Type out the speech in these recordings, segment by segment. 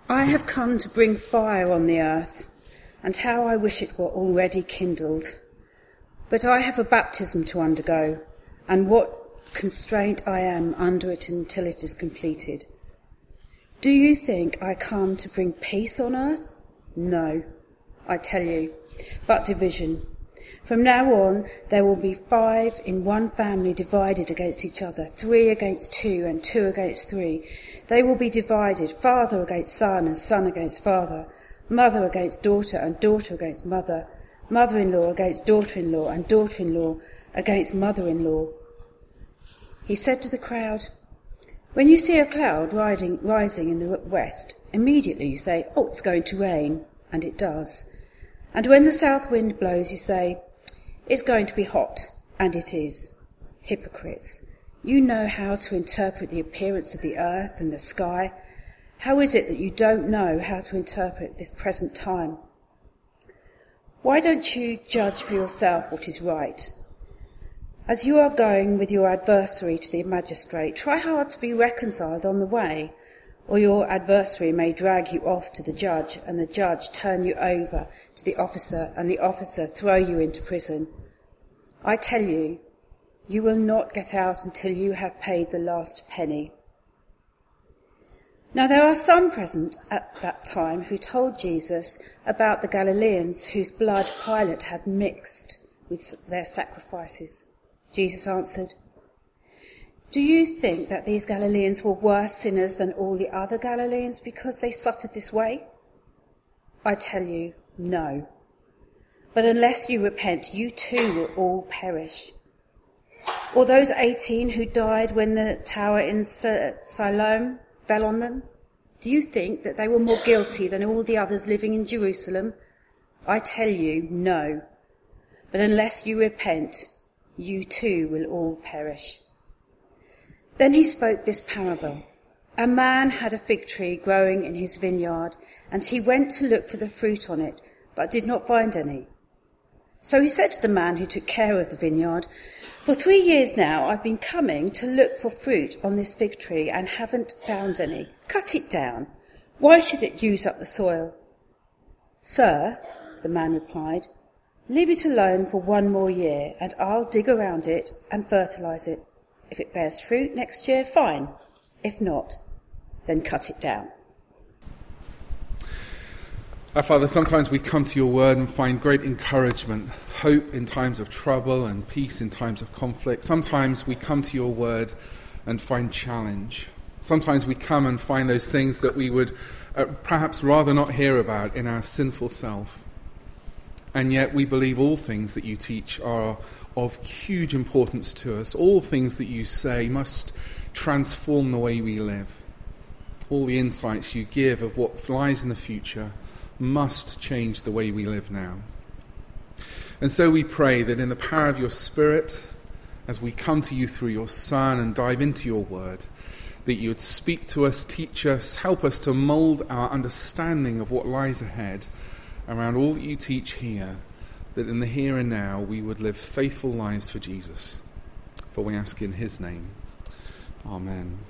I have come to bring fire on the earth, and how I wish it were already kindled. But I have a baptism to undergo, and what constraint I am under it until it is completed. Do you think I come to bring peace on earth? No, I tell you, but division. From now on, there will be 5 in one family divided against each other, 3 against 2 and 2 against 3. They will be divided, father against son and son against father, mother against daughter and daughter against mother, mother-in-law against daughter-in-law and daughter-in-law against mother-in-law. He said to the crowd, when you see a cloud rising in the west, immediately you say, oh, it's going to rain, and it does. And when the south wind blows, you say, it's going to be hot, and it is. Hypocrites, you know how to interpret the appearance of the earth and the sky. How is it that you don't know how to interpret this present time? Why don't you judge for yourself what is right? As you are going with your adversary to the magistrate, try hard to be reconciled on the way, or your adversary may drag you off to the judge, and the judge turn you over to the officer, and the officer throw you into prison. I tell you, you will not get out until you have paid the last penny. Now there are some present at that time who told Jesus about the Galileans whose blood Pilate had mixed with their sacrifices. Jesus answered, do you think that these Galileans were worse sinners than all the other Galileans because they suffered this way? I tell you, no. But unless you repent, you too will all perish. Or those 18 who died when the tower in Siloam fell on them? Do you think that they were more guilty than all the others living in Jerusalem? I tell you, no. But unless you repent, you too will all perish. Then he spoke this parable. A man had a fig tree growing in his vineyard, and he went to look for the fruit on it, but did not find any. So he said to the man who took care of the vineyard, for 3 years now I've been coming to look for fruit on this fig tree and haven't found any. Cut it down. Why should it use up the soil? Sir, the man replied, leave it alone for 1 more year, and I'll dig around it and fertilize it. If it bears fruit next year, fine. If not, then cut it down. Our Father, sometimes we come to your word and find great encouragement, hope in times of trouble and peace in times of conflict. Sometimes we come to your word and find challenge. Sometimes we come and find those things that we would perhaps rather not hear about in our sinful self. And yet we believe all things that you teach are of huge importance to us. All things that you say must transform the way we live. All the insights you give of what lies in the future must change the way we live now. And so we pray that in the power of your Spirit, as we come to you through your Son and dive into your word, that you would speak to us, teach us, help us to mould our understanding of what lies ahead around all that you teach here, that in the here and now we would live faithful lives for Jesus. For we ask in his name. Amen.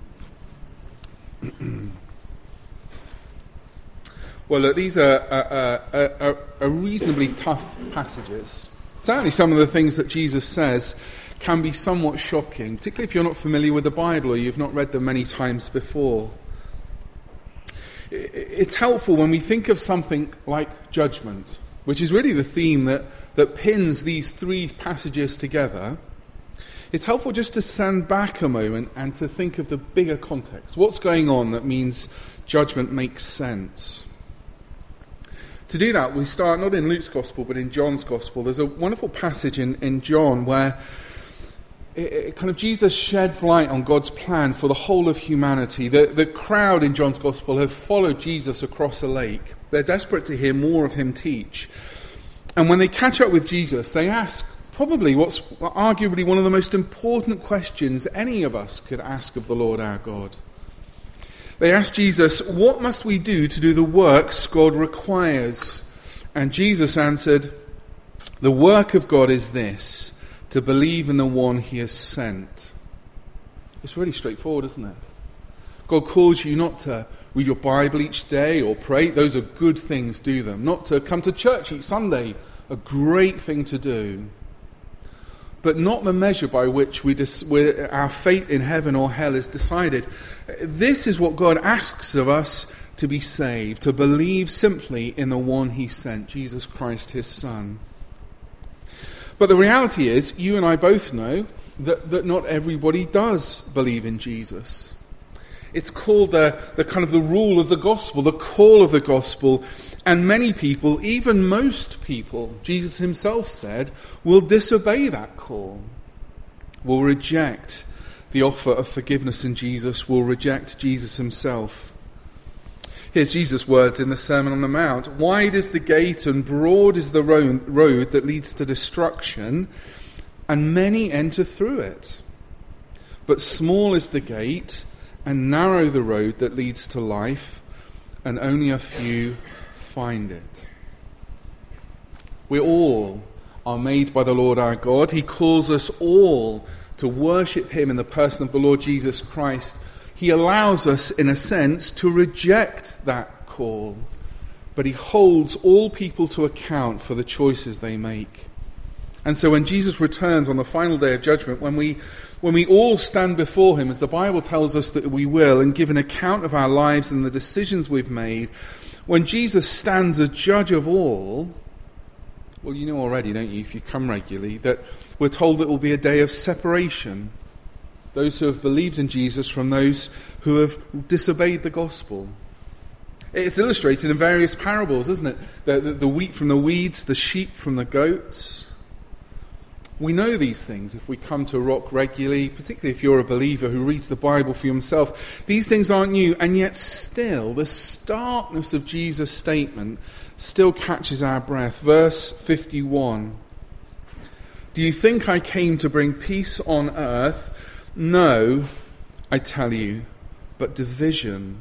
Well, look, these are reasonably tough passages. Certainly some of the things that Jesus says can be somewhat shocking, particularly if you're not familiar with the Bible or you've not read them many times before. It's helpful when we think of something like judgment, which is really the theme that pins these 3 passages together. It's helpful just to stand back a moment and to think of the bigger context. What's going on that means judgment makes sense? To do that, we start not in Luke's Gospel, but in John's Gospel. There's a wonderful passage in John where Jesus sheds light on God's plan for the whole of humanity. The crowd in John's Gospel have followed Jesus across a lake. They're desperate to hear more of him teach. And when they catch up with Jesus, they ask probably what's arguably one of the most important questions any of us could ask of the Lord our God. They ask Jesus, what must we do to do the works God requires? And Jesus answered, the work of God is this, to believe in the one he has sent. It's really straightforward, isn't it? God calls you not to read your Bible each day or pray. Those are good things, do them. Not to come to church each Sunday, a great thing to do. But not the measure by which our fate in heaven or hell is decided. This is what God asks of us to be saved, to believe simply in the one he sent, Jesus Christ, his Son. But the reality is, you and I both know that not everybody does believe in Jesus. It's called the kind of the rule of the gospel, the call of the gospel. And many people, even most people, Jesus himself said, will disobey that call, will reject the offer of forgiveness in Jesus, will reject Jesus himself. Here's Jesus' words in the Sermon on the Mount. Wide is the gate and broad is the road that leads to destruction, and many enter through it. But small is the gate and narrow the road that leads to life, and only a few find it. We all are made by the Lord our God. He calls us all to worship him in the person of the Lord Jesus Christ. He allows us, in a sense, to reject that call, but he holds all people to account for the choices they make. And so when Jesus returns on the final day of judgment, when we all stand before him, as the Bible tells us that we will, and give an account of our lives and the decisions we've made, when Jesus stands as judge of all, well, you know already, don't you, if you come regularly, that we're told it will be a day of separation. Those who have believed in Jesus from those who have disobeyed the gospel. It's illustrated in various parables, isn't it? The wheat from the weeds, the sheep from the goats. We know these things if we come to Rock regularly, particularly if you're a believer who reads the Bible for himself. These things aren't new, and yet still, the starkness of Jesus' statement still catches our breath. Verse 51. Do you think I came to bring peace on earth? No, I tell you, but division.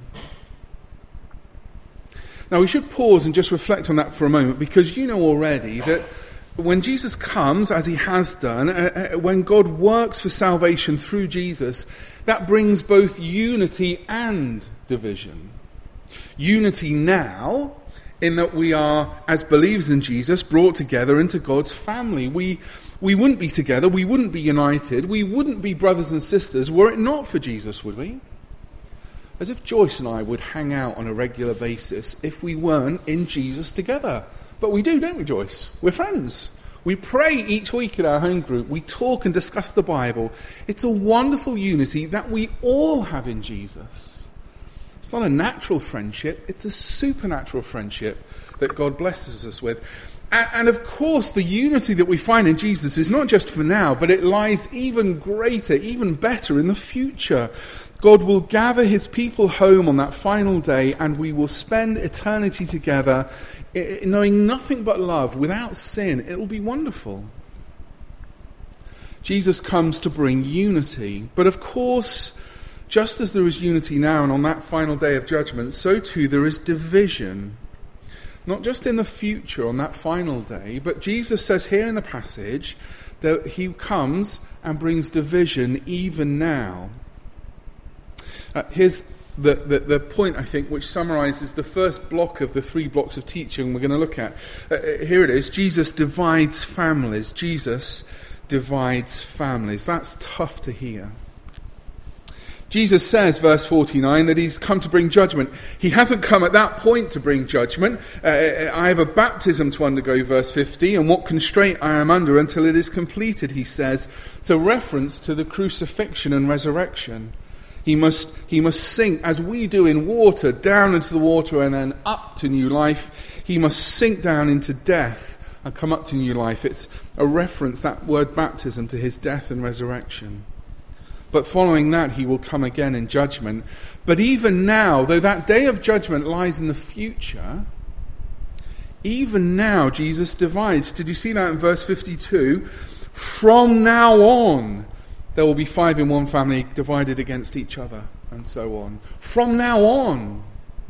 Now we should pause and just reflect on that for a moment, because you know already that when Jesus comes, as he has done, when God works for salvation through Jesus, that brings both unity and division. Unity now, in that we are, as believers in Jesus, brought together into God's family. We wouldn't be together, we wouldn't be united, we wouldn't be brothers and sisters were it not for Jesus, would we? As if Joyce and I would hang out on a regular basis if we weren't in Jesus together. But we do, don't we, Joyce? We're friends. We pray each week at our home group. We talk and discuss the Bible. It's a wonderful unity that we all have in Jesus. It's not a natural friendship, it's a supernatural friendship that God blesses us with. And of course, the unity that we find in Jesus is not just for now, but it lies even greater, even better in the future. God will gather his people home on that final day, and we will spend eternity together, knowing nothing but love, without sin. It will be wonderful. Jesus comes to bring unity. But of course, just as there is unity now and on that final day of judgment, so too there is division. Not just in the future on that final day, but Jesus says here in the passage that he comes and brings division even now. Here's the point, I think, which summarizes the first block of the 3 blocks of teaching we're going to look at. Here it is. Jesus divides families. Jesus divides families. That's tough to hear. Jesus says, verse 49, that he's come to bring judgment. He hasn't come at that point to bring judgment. I have a baptism to undergo, verse 50, and what constraint I am under until it is completed, he says. It's a reference to the crucifixion and resurrection. He must sink, as we do in water, down into the water and then up to new life. He must sink down into death and come up to new life. It's a reference, that word baptism, to his death and resurrection. But following that, he will come again in judgment. But even now, though that day of judgment lies in the future, even now Jesus divides. Did you see that in verse 52? From now on, there will be 5 in one family divided against each other, and so on. From now on.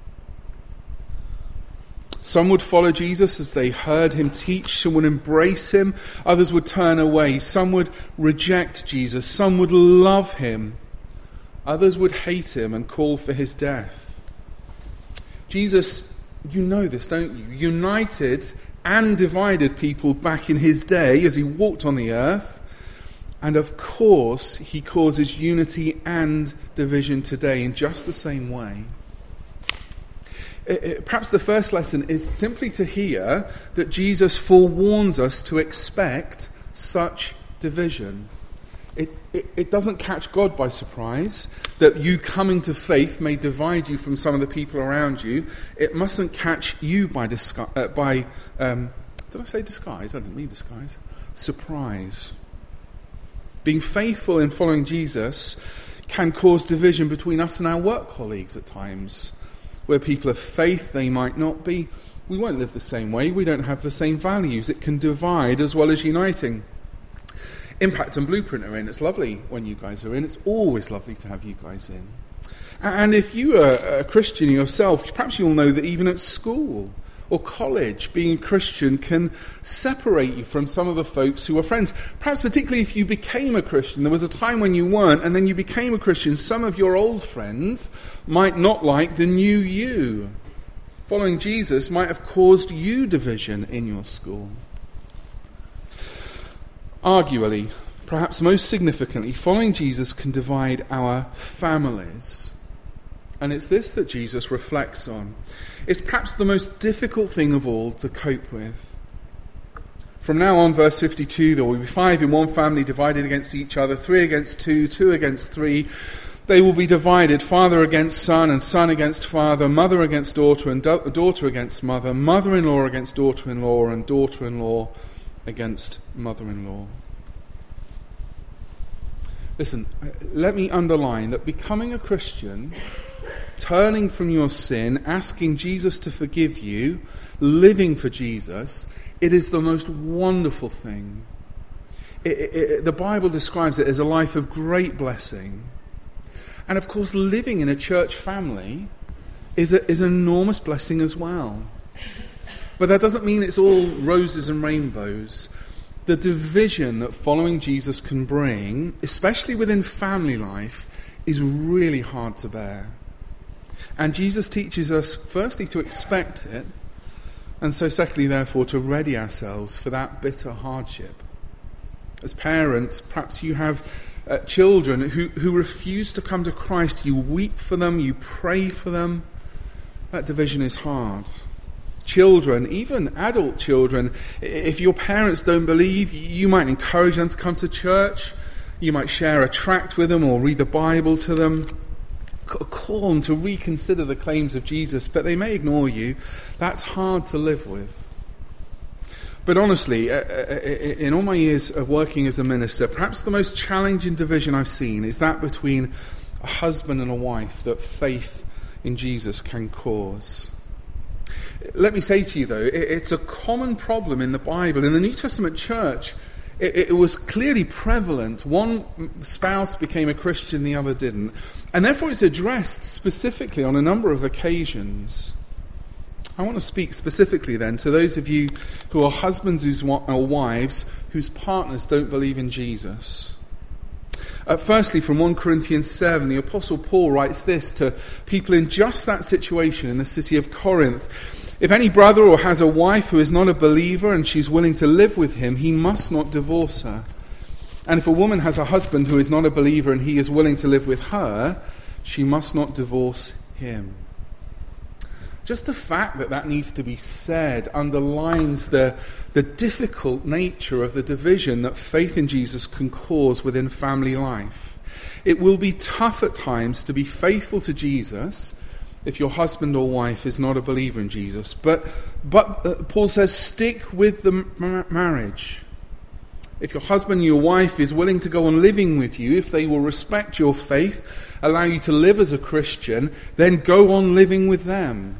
Some would follow Jesus as they heard him teach. Some would embrace him. Others would turn away. Some would reject Jesus. Some would love him. Others would hate him and call for his death. Jesus, you know this, don't you? United and divided people back in his day as he walked on the earth. And of course, he causes unity and division today in just the same way. Perhaps the first lesson is simply to hear that Jesus forewarns us to expect such division. It doesn't catch God by surprise that you coming to faith may divide you from some of the people around you. It mustn't catch you by did I say disguise? I didn't mean disguise. Surprise. Being faithful in following Jesus can cause division between us and our work colleagues at times. Where people of faith, they might not be. We won't live the same way. We don't have the same values. It can divide as well as uniting. Impact and Blueprint are in. It's lovely when you guys are in. It's always lovely to have you guys in. And if you are a Christian yourself, perhaps you'll know that even at school or college, being a Christian can separate you from some of the folks who are friends. Perhaps particularly if you became a Christian. There was a time when you weren't, and then you became a Christian. Some of your old friends might not like the new you. Following Jesus might have caused you division in your school. Arguably, perhaps most significantly, following Jesus can divide our families. And it's this that Jesus reflects on. It's perhaps the most difficult thing of all to cope with. From now on, verse 52, there will be 5 in one family divided against each other, 3 against 2, 2 against 3. They will be divided, father against son, and son against father, mother against daughter, and daughter against mother, mother-in-law against daughter-in-law, and daughter-in-law against mother-in-law. Listen, let me underline that becoming a Christian, turning from your sin, asking Jesus to forgive you, living for Jesus, it is the most wonderful thing. The Bible describes it as a life of great blessing. And of course, living in a church family is an enormous blessing as well. But that doesn't mean it's all roses and rainbows. The division that following Jesus can bring, especially within family life, is really hard to bear. And Jesus teaches us, firstly, to expect it, and so secondly, therefore, to ready ourselves for that bitter hardship. As parents, perhaps you have children who refuse to come to Christ. You weep for them, you pray for them. That division is hard. Children, even adult children, if your parents don't believe, you might encourage them to come to church. You might share a tract with them or read the Bible to them. Call them to reconsider the claims of Jesus, but they may ignore you. That's hard to live with. But honestly, in all my years of working as a minister, perhaps the most challenging division I've seen is that between a husband and a wife that faith in Jesus can cause. Let me say to you, though, it's a common problem in the Bible. In the New Testament church, it was clearly prevalent. One spouse became a Christian, the other didn't. And therefore it's addressed specifically on a number of occasions. I want to speak specifically then to those of you who are husbands or wives whose partners don't believe in Jesus. Firstly, from 1 Corinthians 7, the Apostle Paul writes this to people in just that situation in the city of Corinth. If any brother or has a wife who is not a believer and she's willing to live with him, he must not divorce her. And if a woman has a husband who is not a believer and he is willing to live with her, she must not divorce him. Just the fact that needs to be said underlines the difficult nature of the division that faith in Jesus can cause within family life. It will be tough at times to be faithful to Jesus if your husband or wife is not a believer in Jesus. But Paul says, stick with the marriage. If your husband or your wife is willing to go on living with you, if they will respect your faith, allow you to live as a Christian, then go on living with them.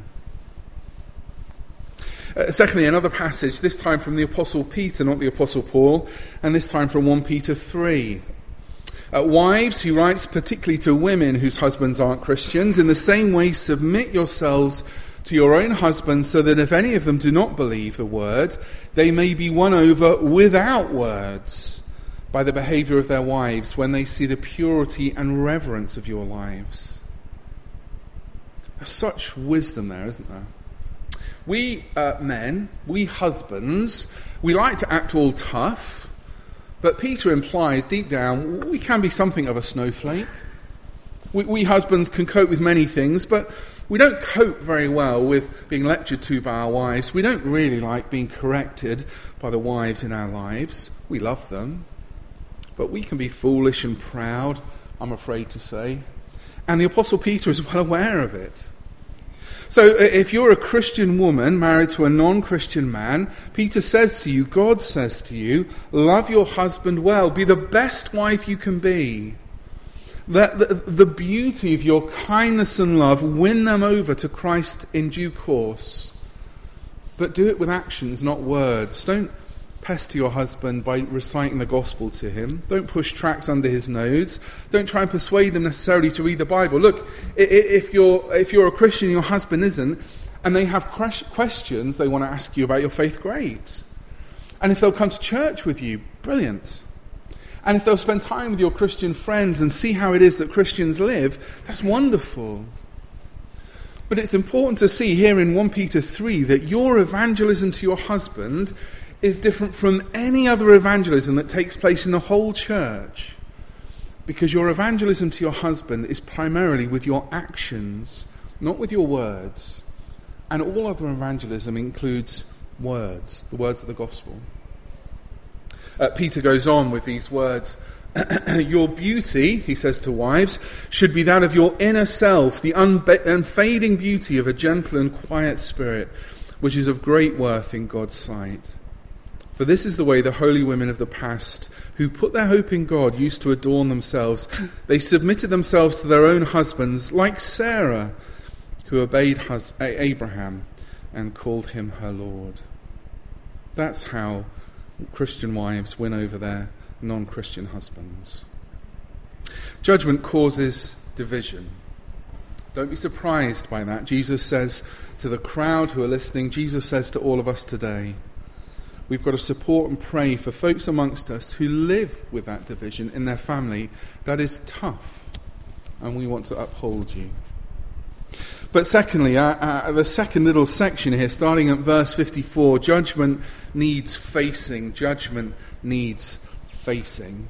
Secondly, another passage, this time from the Apostle Peter, not the Apostle Paul, and this time from 1 Peter 3. Wives, he writes particularly to women whose husbands aren't Christians, in the same way submit yourselves to your own husbands, so that if any of them do not believe the word, they may be won over without words by the behavior of their wives when they see the purity and reverence of your lives. There's such wisdom there, isn't there? We men, we husbands, we like to act all tough, but Peter implies deep down we can be something of a snowflake. We husbands can cope with many things, but we don't cope very well with being lectured to by our wives. We don't really like being corrected by the wives in our lives. We love them, but we can be foolish and proud, I'm afraid to say. And the Apostle Peter is well aware of it. So if you're a Christian woman married to a non-Christian man, Peter says to you, God says to you, love your husband well. Be the best wife you can be. Let the beauty of your kindness and love win them over to Christ in due course. But do it with actions, not words. Don't pester your husband by reciting the gospel to him. Don't push tracts under his nose. Don't try and persuade them necessarily to read the Bible. Look, if you're a Christian and your husband isn't, and they have questions they want to ask you about your faith, great. And if they'll come to church with you, brilliant. And if they'll spend time with your Christian friends and see how it is that Christians live, that's wonderful. But it's important to see here in 1 Peter 3 that your evangelism to your husband is different from any other evangelism that takes place in the whole church. Because your evangelism to your husband is primarily with your actions, not with your words. And all other evangelism includes words, the words of the gospel. Peter goes on with these words. Your beauty, he says to wives, should be that of your inner self, the unfading beauty of a gentle and quiet spirit, which is of great worth in God's sight. For this is the way the holy women of the past, who put their hope in God, used to adorn themselves. They submitted themselves to their own husbands, like Sarah, who obeyed Abraham and called him her Lord. That's how Christian wives win over their non-Christian husbands. Judgment causes division. Don't be surprised by that. Jesus says to the crowd who are listening, Jesus says to all of us today, we've got to support and pray for folks amongst us who live with that division in their family. That is tough, and we want to uphold you. But secondly, the second little section here, starting at verse 54, judgment needs facing. Judgment needs facing.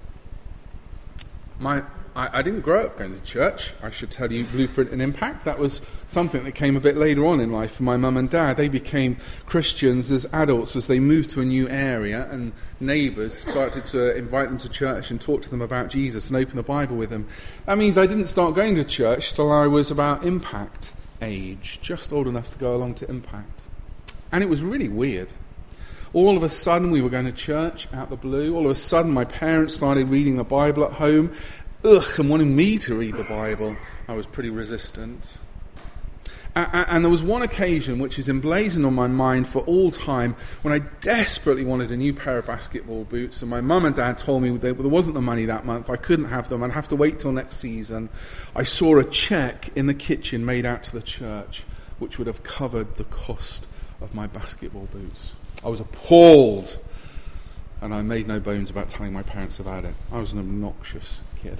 I didn't grow up going to church. I should tell you, Blueprint and Impact. That was something that came a bit later on in life for my mum and dad. They became Christians as adults as they moved to a new area, and neighbours started to invite them to church and talk to them about Jesus and open the Bible with them. That means I didn't start going to church till I was about Impact age, just old enough to go along to Impact. And it was really weird. All of a sudden we were going to church out the blue. All of a sudden my parents started reading the Bible at home. And wanting me to read the Bible. I was pretty resistant. And there was one occasion which is emblazoned on my mind for all time when I desperately wanted a new pair of basketball boots, and my mum and dad told me there wasn't the money that month, I couldn't have them, I'd have to wait till next season. I saw a cheque in the kitchen made out to the church which would have covered the cost of my basketball boots. I was appalled, and I made no bones about telling my parents about it. I was an obnoxious kid.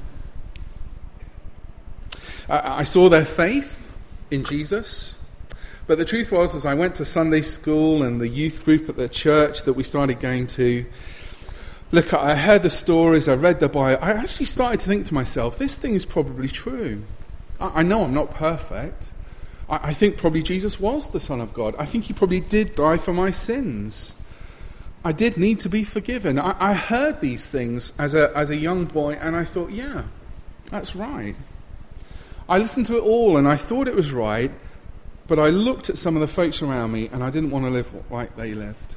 I saw their faith in Jesus, but the truth was, as I went to Sunday school and the youth group at the church that we started going to, look, I heard the stories, I read the Bible, I actually started to think to myself, this thing is probably true. I know I'm not perfect. I think probably Jesus was the Son of God. I think he probably did die for my sins. I did need to be forgiven. I heard these things as a young boy, and I thought, yeah, that's right. I listened to it all, and I thought it was right, but I looked at some of the folks around me, and I didn't want to live like they lived.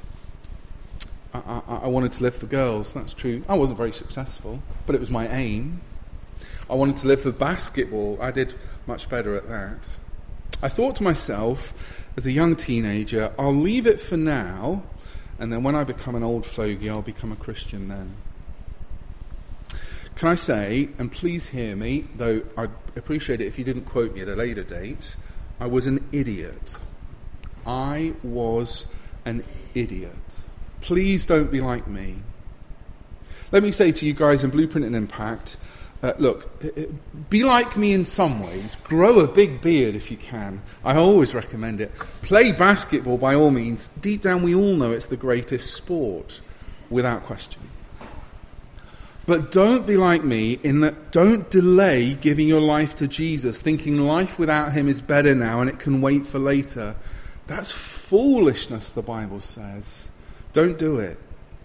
I wanted to live for girls, that's true. I wasn't very successful, but it was my aim. I wanted to live for basketball. I did much better at that. I thought to myself, as a young teenager, I'll leave it for now, and then when I become an old fogey, I'll become a Christian then. Can I say, and please hear me, though I'd appreciate it if you didn't quote me at a later date, I was an idiot. I was an idiot. Please don't be like me. Let me say to you guys in Blueprint and Impact, Look, be like me in some ways. Grow a big beard if you can. I always recommend it. Play basketball by all means. Deep down we all know it's the greatest sport, without question. But don't be like me in that don't delay giving your life to Jesus, thinking life without him is better now and it can wait for later. That's foolishness, the Bible says. Don't do it.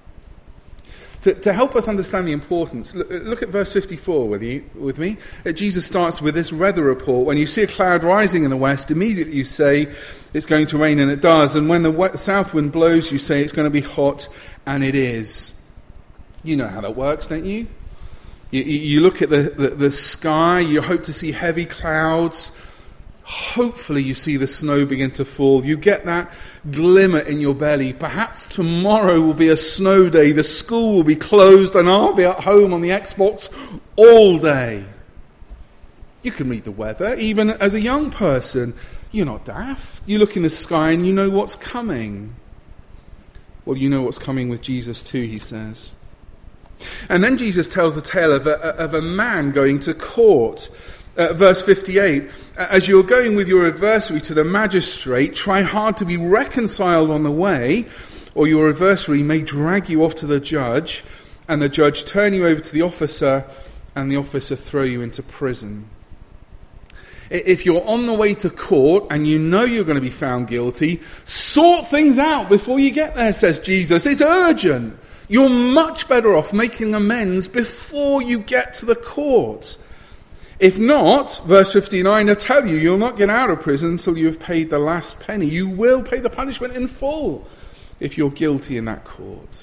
To help us understand the importance, look at verse 54 with me. Jesus starts with this weather report. When you see a cloud rising in the west, immediately you say it's going to rain, and it does. And when the south wind blows, you say it's going to be hot, and it is. You know how that works, don't you? You look at the sky, you hope to see heavy clouds. Hopefully you see the snow begin to fall. You get that glimmer in your belly. Perhaps tomorrow will be a snow day. The school will be closed and I'll be at home on the Xbox all day. You can read the weather, even as a young person. You're not daft. You look in the sky and you know what's coming. Well, you know what's coming with Jesus too, he says. And then Jesus tells the tale of a man going to court. Verse 58, as you're going with your adversary to the magistrate, try hard to be reconciled on the way, or your adversary may drag you off to the judge, and the judge turn you over to the officer, and the officer throw you into prison. If you're on the way to court and you know you're going to be found guilty, sort things out before you get there, says Jesus. It's urgent. You're much better off making amends before you get to the court. If not, verse 59, I tell you, you'll not get out of prison until you have paid the last penny. You will pay the punishment in full if you're guilty in that court.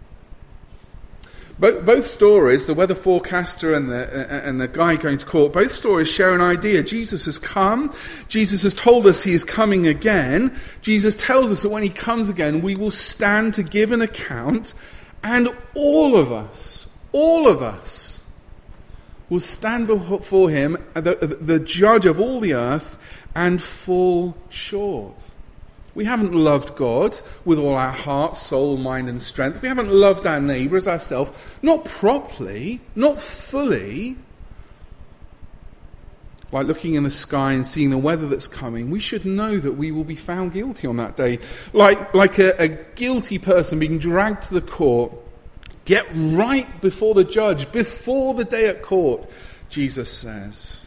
Both stories, the weather forecaster and the guy going to court, both stories share an idea. Jesus has come. Jesus has told us he is coming again. Jesus tells us that when he comes again, we will stand to give an account, and all of us will stand before him, the judge of all the earth, and fall short. We haven't loved God with all our heart, soul, mind and strength. We haven't loved our neighbour as ourselves, not properly, not fully. Like looking in the sky and seeing the weather that's coming, we should know that we will be found guilty on that day. Like a guilty person being dragged to the court. Get right before the judge, before the day at court, Jesus says.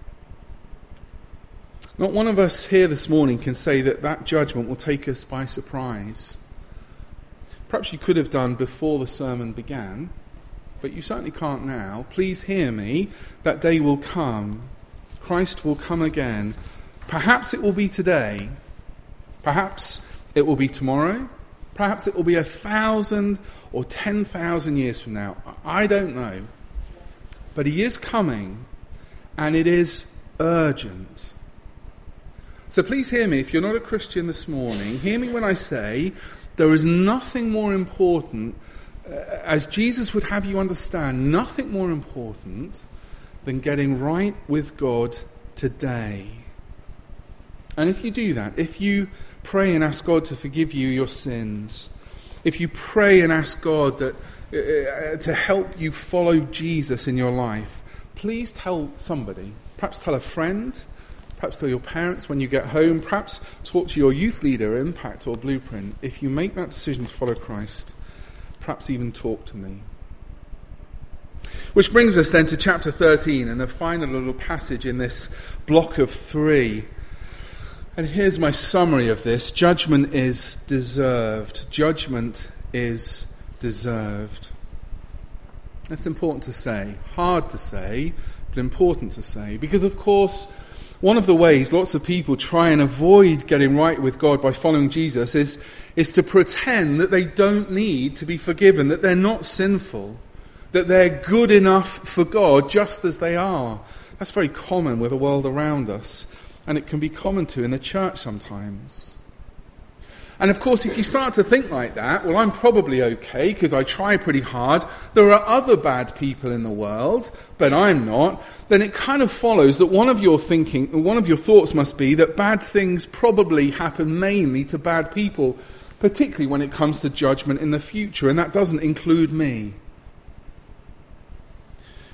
Not one of us here this morning can say that judgment will take us by surprise. Perhaps you could have done before the sermon began, but you certainly can't now. Please hear me. That day will come. Christ will come again. Perhaps it will be today. Perhaps it will be tomorrow. Perhaps it will be 1,000 or 10,000 years from now. I don't know. But he is coming, and it is urgent. So please hear me. If you're not a Christian this morning, hear me when I say there is nothing more important, as Jesus would have you understand, nothing more important than getting right with God today. And if you do that, if you pray and ask God to forgive you your sins, if you pray and ask God that to help you follow Jesus in your life, please tell somebody. Perhaps tell a friend, perhaps tell your parents when you get home, perhaps talk to your youth leader, Impact or Blueprint. If you make that decision to follow Christ, perhaps even talk to me. Which brings us then to chapter 13 and the final little passage in this block of 3. And here's my summary of this. Judgment is deserved. Judgment is deserved. That's important to say. Hard to say, but important to say. Because, of course, one of the ways lots of people try and avoid getting right with God by following Jesus is to pretend that they don't need to be forgiven, that they're not sinful, that they're good enough for God just as they are. That's very common with the world around us. And it can be common too in the church sometimes. And of course, if you start to think like that, well, I'm probably okay because I try pretty hard. There are other bad people in the world, but I'm not. Then it kind of follows that one of your thoughts must be that bad things probably happen mainly to bad people, particularly when it comes to judgment in the future, and that doesn't include me.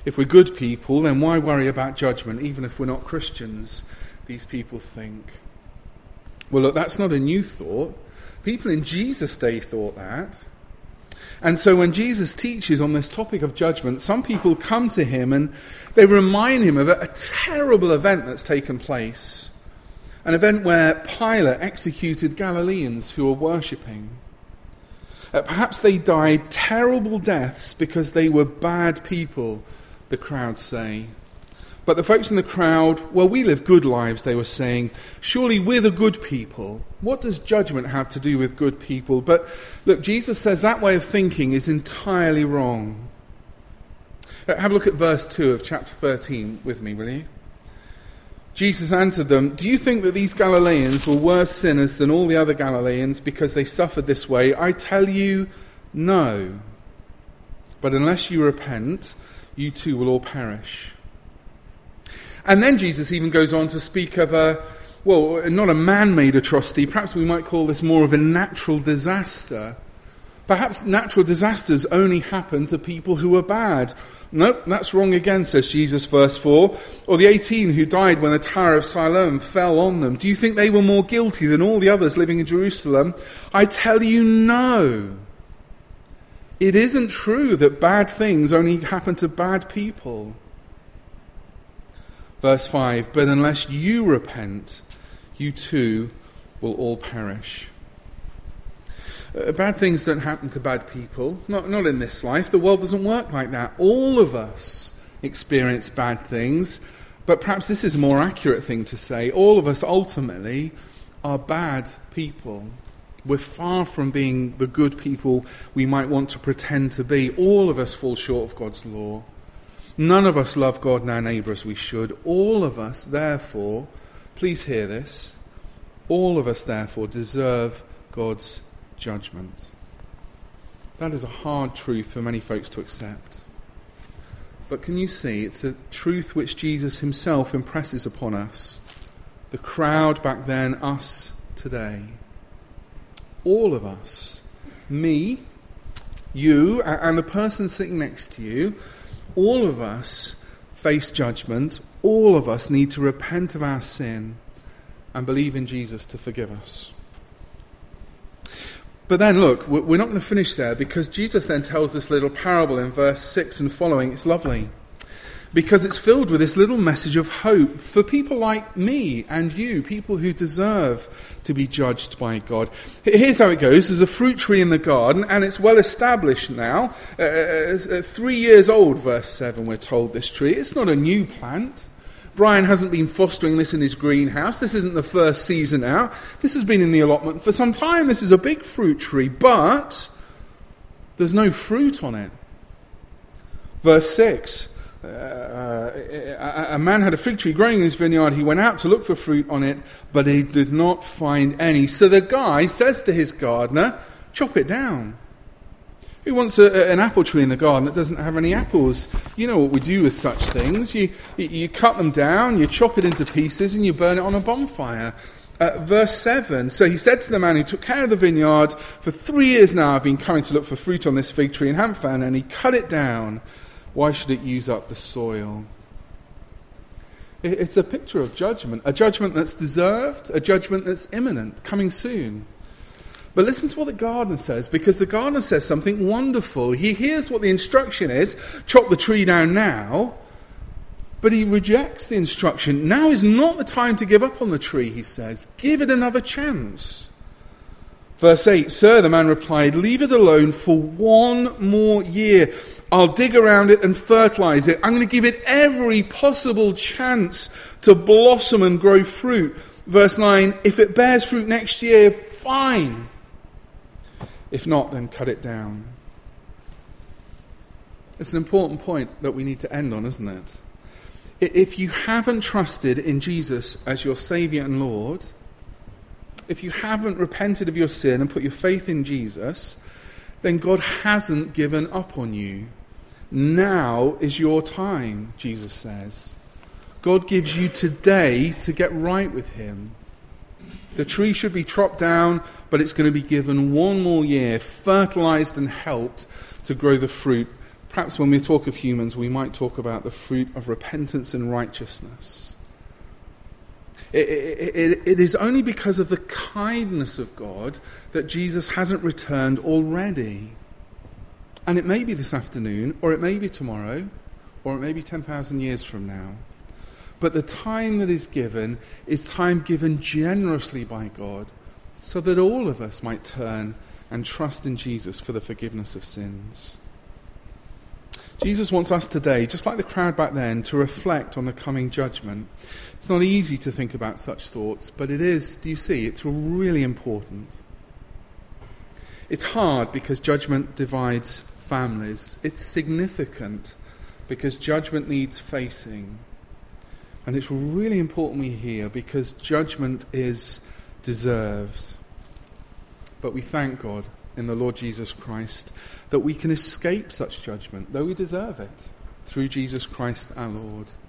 If we're good people, then why worry about judgment, even if we're not Christians, these people think. Well, look, that's not a new thought. People in Jesus' day thought that. And so when Jesus teaches on this topic of judgment, some people come to him and they remind him of a terrible event that's taken place. An event where Pilate executed Galileans who were worshipping. Perhaps they died terrible deaths because they were bad people, the crowd say. But the folks in the crowd, well, we live good lives, they were saying. Surely we're the good people. What does judgment have to do with good people? But look, Jesus says that way of thinking is entirely wrong. Have a look at verse 2 of chapter 13 with me, will you? Jesus answered them, "Do you think that these Galileans were worse sinners than all the other Galileans because they suffered this way? I tell you, no. But unless you repent, you too will all perish." And then Jesus even goes on to speak of not a man-made atrocity. Perhaps we might call this more of a natural disaster. Perhaps natural disasters only happen to people who are bad. Nope, that's wrong again, says Jesus, verse 4. Or the 18 who died when the Tower of Siloam fell on them. Do you think they were more guilty than all the others living in Jerusalem? I tell you, no. It isn't true that bad things only happen to bad people. Verse 5, but unless you repent, you too will all perish. Bad things don't happen to bad people, not in this life. The world doesn't work like that. All of us experience bad things, but perhaps this is a more accurate thing to say. All of us ultimately are bad people. We're far from being the good people we might want to pretend to be. All of us fall short of God's law. None of us love God and our neighbour as we should. All of us, therefore, please hear this, all of us, therefore, deserve God's judgment. That is a hard truth for many folks to accept. But can you see, it's a truth which Jesus himself impresses upon us. The crowd back then, us today. All of us, me, you, and the person sitting next to you, all of us face judgment. All of us need to repent of our sin and believe in Jesus to forgive us. But then look, we're not going to finish there, because Jesus then tells this little parable in verse 6 and following. It's lovely, because it's filled with this little message of hope for people like me and you, people who deserve to be judged by God. Here's how it goes. There's a fruit tree in the garden, and it's well established now. 3 years old, verse 7, we're told, this tree. It's not a new plant. Brian hasn't been fostering this in his greenhouse. This isn't the first season out. This has been in the allotment for some time. This is a big fruit tree, but there's no fruit on it. Verse 6, a man had a fig tree growing in his vineyard. He went out to look for fruit on it, but he did not find any. So the guy says to his gardener, chop it down. Who wants an apple tree in the garden that doesn't have any apples? You know what we do with such things. You cut them down, you chop it into pieces, and you burn it on a bonfire. Verse 7, so he said to the man who took care of the vineyard, for 3 years now I've been coming to look for fruit on this fig tree and haven't found any. Cut it down. Why should it use up the soil? It's a picture of judgment, a judgment that's deserved, a judgment that's imminent, coming soon. But listen to what the gardener says, because the gardener says something wonderful. He hears what the instruction is, chop the tree down now, but he rejects the instruction. Now is not the time to give up on the tree, he says. Give it another chance. Verse 8, sir, the man replied, leave it alone for 1 more year. I'll dig around it and fertilize it. I'm going to give it every possible chance to blossom and grow fruit. Verse 9, if it bears fruit next year, fine. If not, then cut it down. It's an important point that we need to end on, isn't it? If you haven't trusted in Jesus as your Saviour and Lord, if you haven't repented of your sin and put your faith in Jesus, then God hasn't given up on you. Now is your time, Jesus says. God gives you today to get right with him. The tree should be chopped down, but it's going to be given 1 more year, fertilized and helped to grow the fruit Perhaps when we talk of humans, we might talk about the fruit of repentance and righteousness. It is only because of the kindness of God that Jesus hasn't returned already. And it may be this afternoon, or it may be tomorrow, or it may be 10,000 years from now. But the time that is given is time given generously by God, so that all of us might turn and trust in Jesus for the forgiveness of sins. Jesus wants us today, just like the crowd back then, to reflect on the coming judgment. It's not easy to think about such thoughts, but it is, do you see, it's really important. It's hard because judgment divides families. It's significant because judgment needs facing. And it's really important we hear because judgment is deserved. But we thank God in the Lord Jesus Christ that we can escape such judgment, though we deserve it, through Jesus Christ our Lord.